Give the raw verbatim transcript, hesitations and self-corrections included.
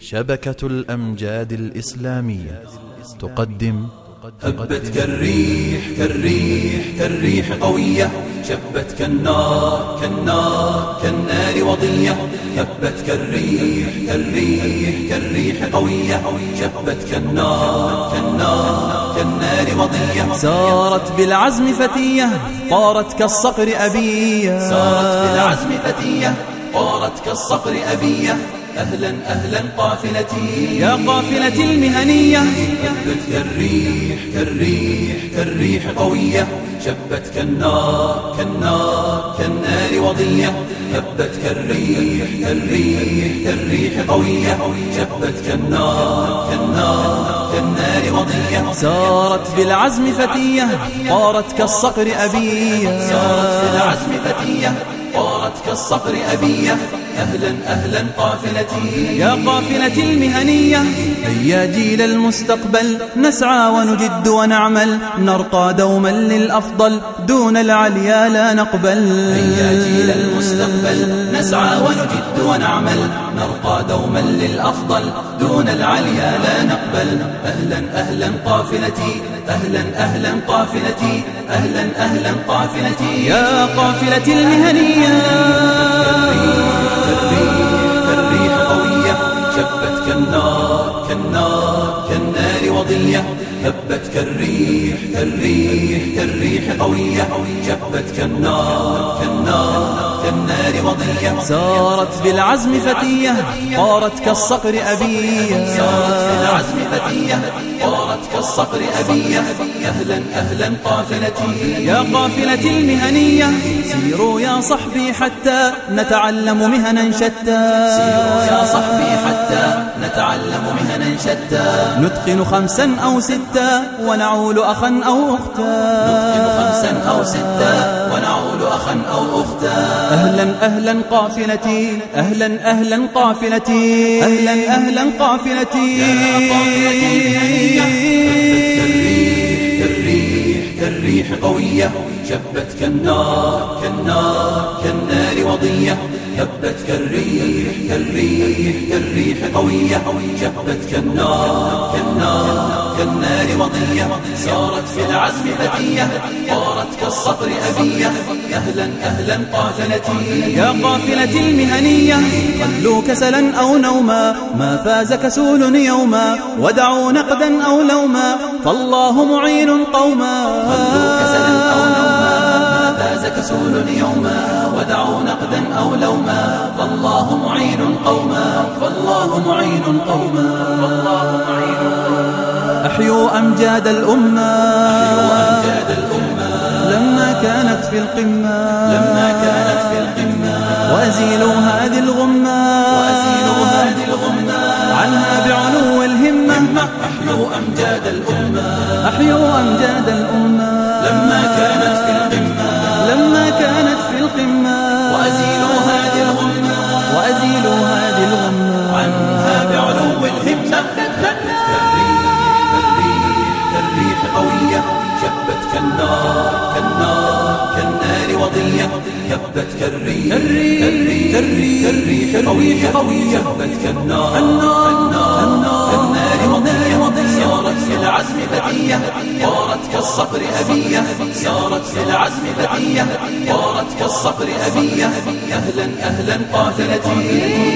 شبكة الأمجاد الإسلامية تقدم هبت كالريح كالريح كالريح قوية، شبت كالنار كالنار كالنار وضية. هبت كالريح كالريح كالريح قوية، شبت كالنار كالنار كالنار وضية. سارت بالعزم فتية طارت كالصقر أبية، سارت بالعزم فتية طارت كالصقر أبية. أهلا أهلا قافلتي يا قافلة المهنية. هبت كالريح كالريح كالريح قوية، شبت كالنار كالنار كالنار وضية. هبت كالريح كالريح كالريح قوية، شبت كالنار كالنار كالنار وضية. سارت بالعزم فتية طارت كالصقر أبية، سارت بالعزم فتية طارت كالصقر أبية. أهلا أهلا قافلتي يا قافلة المهنية. هيا جيل المستقبل نسعى ونجد ونعمل، نرقى دوما للأفضل دون العليا لا نقبل. هيا جيل المستقبل نسعى ونجد ونعمل، نرقى دوما للأفضل دون العليا لا نقبل. أهلا أهلا قافلتي أهلا أهلا قافلتي أهلا أهلا قافلتي يا قافلة المهنية. كالريح قوية، شبت كالنار كالنار كالنار وضية. هبت كالريح كالريح كالريح قوية، شبت كالنار كالنار كالنار وضية. سارت بالعزم فتية طارت كالصقر أبية، سارت بالعزم فتية طارت كالصقر أبية. أهلا أهلا قافلتي يا قافلة المهنية. سيروا يا صحبي حتى نتعلم مهنا شتى، سيروا يا صحبي حتى نتعلم مهنا شتى. نتقن خمسا أو ستا ونعول أخا أو أختا، نتقن خمسا أو ستا ونعول أخا أو أختا. أهلا أهلا قافلتي أهلا أهلا قافلتي أهلا أهلا قافلتي يا قافلتي هبت كالريح كالريح كالريح قوية، شبت كالنار كالنار كالنار وضية. هبت كالريح كالريح كالريح قوية، شبت كالنار كالنار كالنار وضية. سارت في العزم فتية طارت كالصقر أبية. أهلا أهلا قافلتي يا قافلة المهنية. خلوا كسلا أو نوما ما فاز كسول يوما، ودعوا نقدا أو لوما فالله معين قوما. خلوا كسلا أو نوما ما فاز كسول يوما، ودعوا نقدا أو لوما فالله معين قوما. فالله معين قوما فالله معين. أحيوا أمجاد الأمة أحيوا أمجاد الأمة لما كانت في القمة، لما كانت في القمة. وأزيلوا هذه الغمة وأزيلوا هذه الغمة عنها بعلو الهمة. أحيوا أمجاد الأمة أحيوا أمجاد الأمة لما كانت في القمة، لما كانت في القمة. وأزيلوا هذه الغمة وأزيلوا هذه الغمة عنها بعلو الهمة. كالريح قوية، شبت كالنار كالنار كالنار وضية. هبت كالريح كالريح كالريح قوية قوية، شبت كالنار كالنار كالنار وضية. سارت في العزم فتية طارت كالصقر أبية، سارت في العزم فتية طارت كالصقر أبية. أهلا أهلا قافلتي